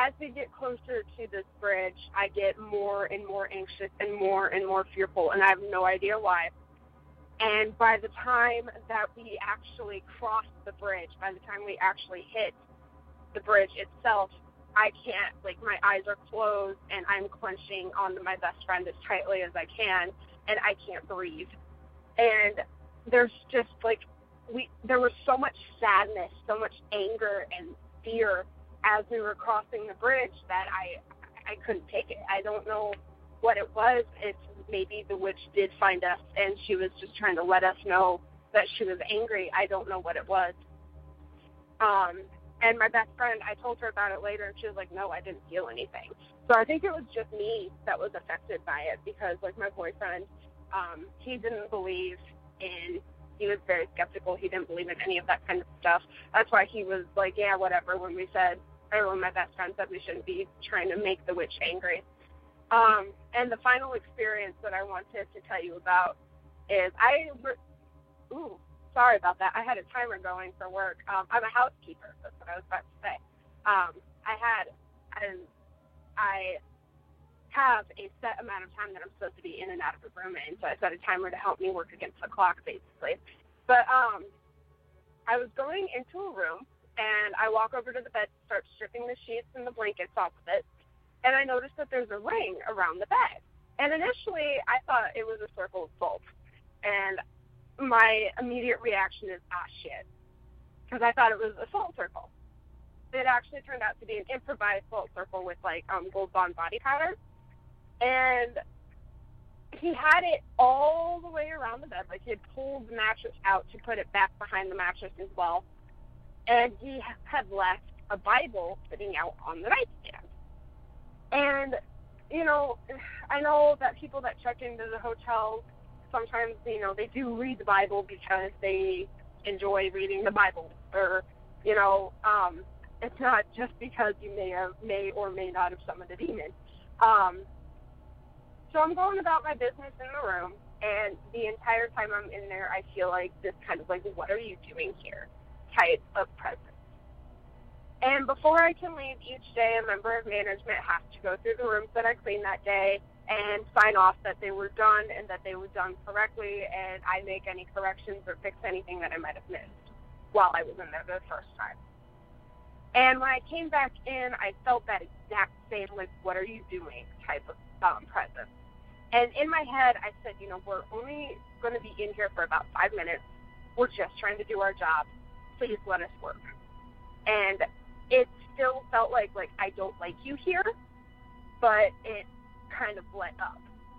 as we get closer to this bridge, I get more and more anxious and more and more fearful, and I have no idea why. And by the time that we actually cross the bridge, by the time we actually hit the bridge itself, I can't, like, my eyes are closed, and I'm clenching onto my best friend as tightly as I can, and I can't breathe. And there's just, like, we there was so much sadness, so much anger and fear as we were crossing the bridge that I I couldn't take it. I don't know what it was. It's maybe the witch did find us, and she was just trying to let us know that she was angry. I don't know what it was. Um, and my best friend, I told her about it later, and she was like, no, I didn't feel anything. So I think it was just me that was affected by it because, like, my boyfriend, um, he didn't believe in, he was very skeptical. He didn't believe in any of that kind of stuff. That's why he was like, yeah, whatever, when we said, or when my best friend said we shouldn't be trying to make the witch angry. Um, and the final experience that I wanted to tell you about is I, re- ooh, sorry about that. I had a timer going for work. Um, I'm a housekeeper. That's what I was about to say. Um, I had, and I have a set amount of time that I'm supposed to be in and out of the room in, so I set a timer to help me work against the clock, basically. But um, I was going into a room, and I walk over to the bed, start stripping the sheets and the blankets off of it, and I noticed that there's a ring around the bed. And initially, I thought it was a circle of salt. And my immediate reaction is, ah, shit, because I thought it was a salt circle. It actually turned out to be an improvised salt circle with, like, um, Gold Bond body powder. And he had it all the way around the bed. Like, he had pulled the mattress out to put it back behind the mattress as well. And he had left a Bible sitting out on the nightstand. And, you know, I know that people that check into the hotels, sometimes, you know, they do read the Bible because they enjoy reading the Bible. Or, you know, um, it's not just because you may or may, or may not have summoned a demon. Um, so I'm going about my business in the room, and the entire time I'm in there, I feel like this kind of like, what are you doing here type of presence. And before I can leave each day, a member of management has to go through the rooms that I cleaned that day and sign off that they were done and that they were done correctly, and I make any corrections or fix anything that I might have missed while I was in there the first time. And when I came back in, I felt that exact same, like, what are you doing type of um, presence. And in my head, I said, you know, we're only going to be in here for about five minutes. We're just trying to do our job. Please let us work. And it still felt like, like, I don't like you here, but it kind of let up.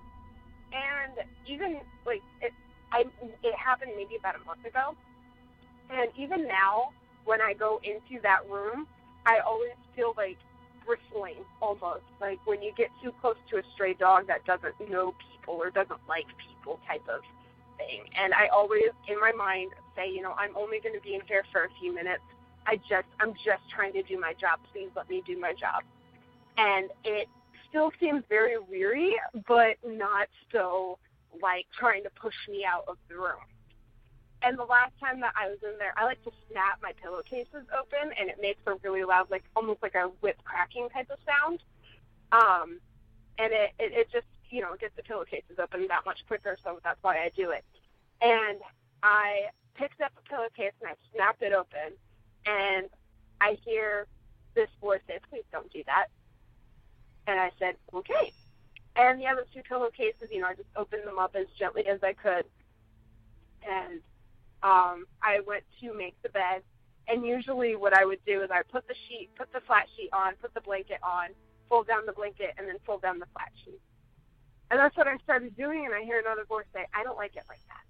And even, like, it, I, it happened maybe about a month ago. And even now, when I go into that room, I always feel like bristling almost, like when you get too close to a stray dog that doesn't know people or doesn't like people type of thing. And I always, in my mind, say, you know, I'm only going to be in here for a few minutes. I just, I'm just trying to do my job. Please let me do my job. And it still seems very weary, but not so like trying to push me out of the room. And the last time that I was in there, I like to snap my pillowcases open, and it makes a really loud, like almost like a whip cracking type of sound. Um, and it, it, it just, you know, gets the pillowcases open that much quicker, so that's why I do it. And I picked up a pillowcase, and I snapped it open, and I hear this voice say, please don't do that. And I said, okay. And the other two pillowcases, you know, I just opened them up as gently as I could. And Um, I went to make the bed, and usually what I would do is I put the sheet, put the flat sheet on, put the blanket on, fold down the blanket, and then fold down the flat sheet. And that's what I started doing, and I hear another voice say, I don't like it like that.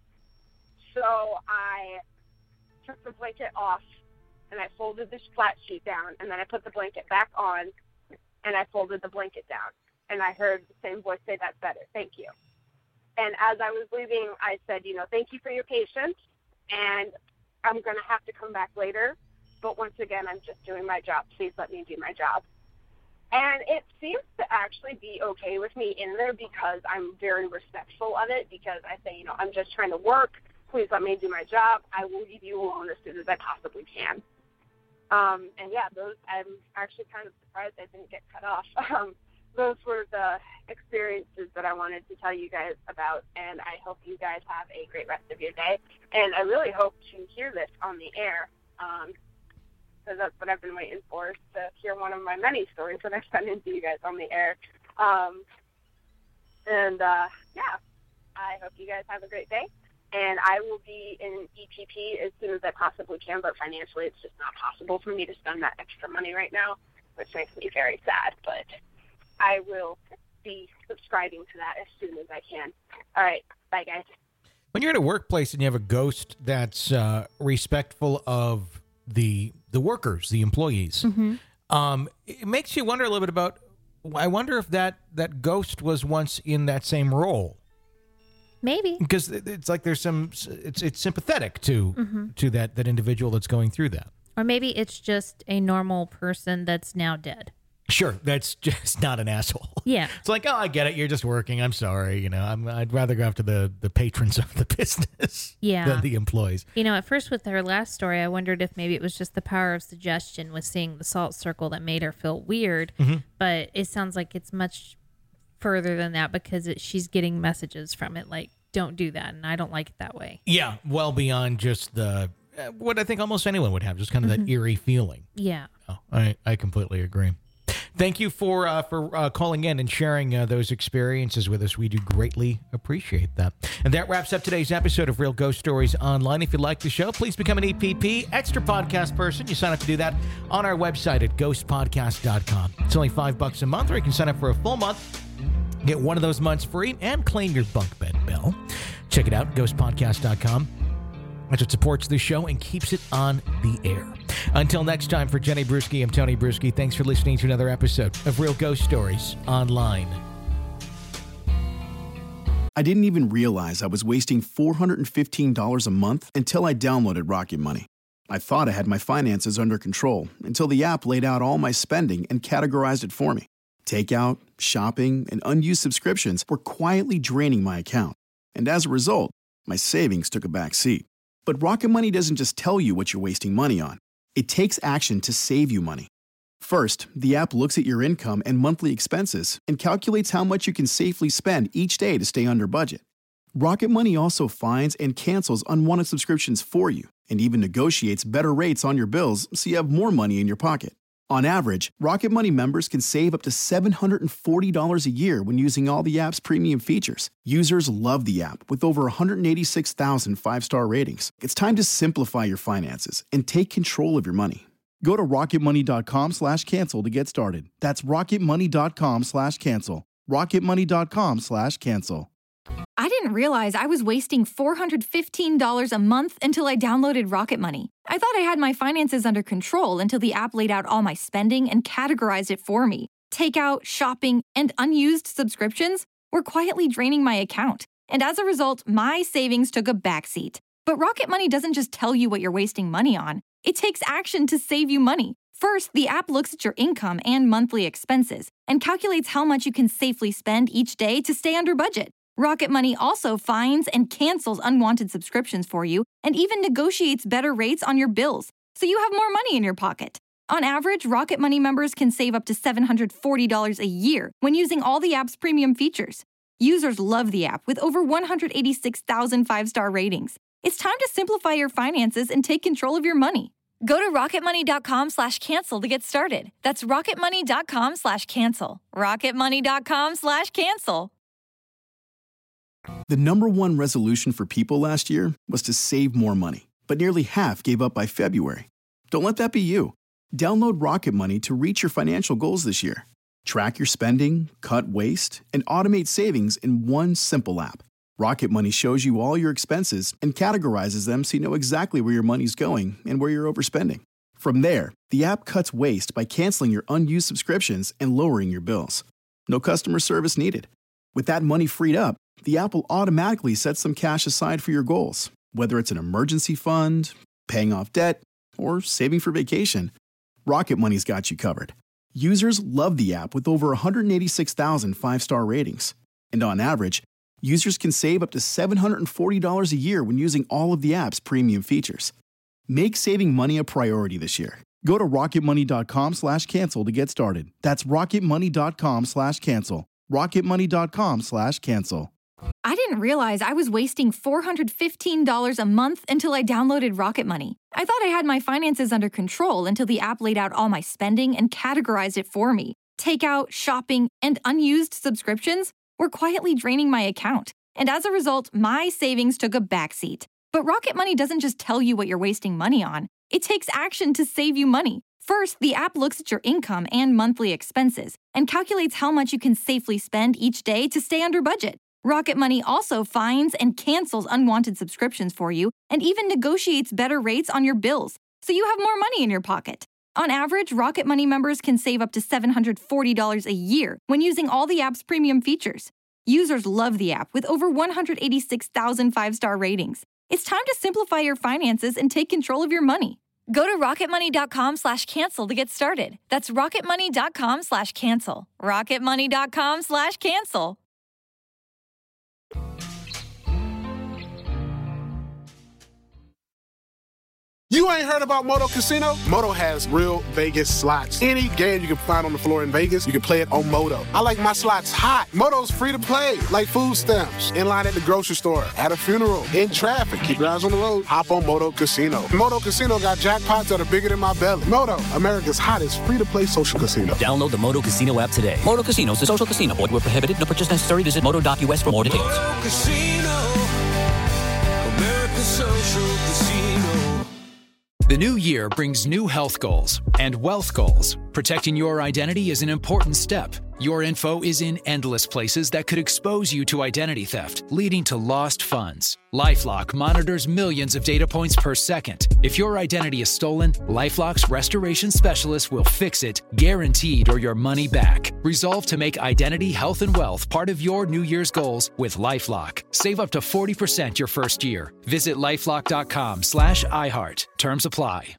So I took the blanket off, and I folded this flat sheet down, and then I put the blanket back on, and I folded the blanket down. And I heard the same voice say, that's better, thank you. And as I was leaving, I said, you know, thank you for your patience. And I'm going to have to come back later. But once again, I'm just doing my job. Please let me do my job. And it seems to actually be okay with me in there because I'm very respectful of it, because I say, you know, I'm just trying to work. Please let me do my job. I will leave you alone as soon as I possibly can. Um, and yeah, those, I'm actually kind of surprised I didn't get cut off. Um, those were the experiences that I wanted to tell you guys about, and I hope you guys have a great rest of your day. And I really hope to hear this on the air, um, because that's what I've been waiting for, to hear one of my many stories that I've sent into you guys on the air. Um, and, uh, yeah, I hope you guys have a great day. And I will be in E P P as soon as I possibly can, but financially it's just not possible for me to spend that extra money right now, which makes me very sad. But I will be subscribing to that as soon as I can. All right. Bye, guys.
When you're in a workplace and you have a ghost that's uh, respectful of the the workers, the employees,
Mm-hmm.
um, it makes you wonder a little bit about, I wonder if that, that ghost was once in that same role.
Maybe.
Because it's like there's some, it's it's sympathetic to
Mm-hmm.
to that, that individual that's going through that.
Or maybe it's just a normal person that's now dead.
Sure, that's just not an asshole.
Yeah.
It's like, oh, I get it. You're just working. I'm sorry. You know, I'm, I'd rather go after the, the patrons of the business
Yeah.
than the employees.
You know, at first with her last story, I wondered if maybe it was just the power of suggestion with seeing the salt circle that made her feel weird.
Mm-hmm.
But it sounds like it's much further than that because it, she's getting messages from it like, don't do that. And I don't like it that way.
Yeah, well beyond just the, uh, what I think almost anyone would have, just kind of
Mm-hmm.
that eerie feeling.
Yeah.
Oh, I, I completely agree. Thank you for uh, for uh, calling in and sharing uh, those experiences with us. We do greatly appreciate that. And that wraps up today's episode of Real Ghost Stories Online. If you like the show, please become an E P P Extra Podcast person. You sign up to do that on our website at ghost podcast dot com. It's only five bucks a month, or you can sign up for a full month, get one of those months free, and claim your bunk bed bell. Check it out, ghost podcast dot com. That's what supports the show and keeps it on the air. Until next time, for Jenny Brewski, I'm Tony Brewski. Thanks for listening to another episode of Real Ghost Stories Online.
I didn't even realize I was wasting four hundred fifteen dollars a month until I downloaded Rocket Money. I thought I had my finances under control until the app laid out all my spending and categorized it for me. Takeout, shopping, and unused subscriptions were quietly draining my account. And as a result, my savings took a back seat. But Rocket Money doesn't just tell you what you're wasting money on. It takes action to save you money. First, the app looks at your income and monthly expenses and calculates how much you can safely spend each day to stay under budget. Rocket Money also finds and cancels unwanted subscriptions for you and even negotiates better rates on your bills so you have more money in your pocket. On average, Rocket Money members can save up to seven hundred forty dollars a year when using all the app's premium features. Users love the app with over one hundred eighty-six thousand five-star ratings. It's time to simplify your finances and take control of your money. Go to rocketmoney.com slash cancel to get started. That's rocketmoney.com slash cancel. rocketmoney.com slash cancel.
I didn't realize I was wasting four hundred fifteen dollars a month until I downloaded Rocket Money. I thought I had my finances under control until the app laid out all my spending and categorized it for me. Takeout, shopping, and unused subscriptions were quietly draining my account. And as a result, my savings took a backseat. But Rocket Money doesn't just tell you what you're wasting money on. It takes action to save you money. First, the app looks at your income and monthly expenses and calculates how much you can safely spend each day to stay under budget. Rocket Money also finds and cancels unwanted subscriptions for you and even negotiates better rates on your bills, so you have more money in your pocket. On average, Rocket Money members can save up to seven hundred forty dollars a year when using all the app's premium features. Users love the app with over one hundred eighty-six thousand five-star ratings. It's time to simplify your finances and take control of your money. Go to rocketmoney.com slash cancel to get started. That's rocketmoney.com slash cancel. rocketmoney.com slash cancel.
The number one resolution for people last year was to save more money, but nearly half gave up by February. Don't let that be you. Download Rocket Money to reach your financial goals this year. Track your spending, cut waste, and automate savings in one simple app. Rocket Money shows you all your expenses and categorizes them so you know exactly where your money's going and where you're overspending. From there, the app cuts waste by canceling your unused subscriptions and lowering your bills. No customer service needed. With that money freed up, the app will automatically set some cash aside for your goals, whether it's an emergency fund, paying off debt, or saving for vacation. Rocket Money's got you covered. Users love the app with over one hundred eighty-six thousand five-star ratings. And on average, users can save up to seven hundred forty dollars a year when using all of the app's premium features. Make saving money a priority this year Go to rocketmoney.com slash cancel to get started. That's rocketmoney.com slash cancel. rocketmoney.com slash cancel.
I didn't realize I was wasting four hundred fifteen dollars a month until I downloaded Rocket Money. I thought I had my finances under control until the app laid out all my spending and categorized it for me. Takeout, shopping, and unused subscriptions were quietly draining my account. And as a result, my savings took a backseat. But Rocket Money doesn't just tell you what you're wasting money on. It takes action to save you money. First, the app looks at your income and monthly expenses and calculates how much you can safely spend each day to stay under budget. Rocket Money also finds and cancels unwanted subscriptions for you and even negotiates better rates on your bills, so you have more money in your pocket. On average, Rocket Money members can save up to seven hundred forty dollars a year when using all the app's premium features. Users love the app with over one hundred eighty-six thousand five-star ratings. It's time to simplify your finances and take control of your money. Go to rocketmoney.com slash cancel to get started. That's rocketmoney.com slash cancel. rocketmoney.com slash cancel.
You ain't heard about Moto Casino? Moto has real Vegas slots. Any game you can find on the floor in Vegas, you can play it on Moto. I like my slots hot. Moto's free to play, like food stamps, in line at the grocery store, at a funeral, in traffic. Keep your eyes on the road. Hop on Moto Casino. Moto Casino got jackpots that are bigger than my belly. Moto, America's hottest free-to-play social casino.
Download the Moto Casino app today. Moto Casino is a social casino. Void where prohibited. No purchase necessary. Visit moto dot u s for more details.
Moto Casino, America's social casino.
The new year brings new health goals and wealth goals. Protecting your identity is an important step. Your info is in endless places that could expose you to identity theft, leading to lost funds. LifeLock monitors millions of data points per second. If your identity is stolen, LifeLock's restoration specialist will fix it, guaranteed, or your money back. Resolve to make identity, health, and wealth part of your New Year's goals with LifeLock. Save up to forty percent your first year. Visit lifelock dot com slash iHeart. Terms apply.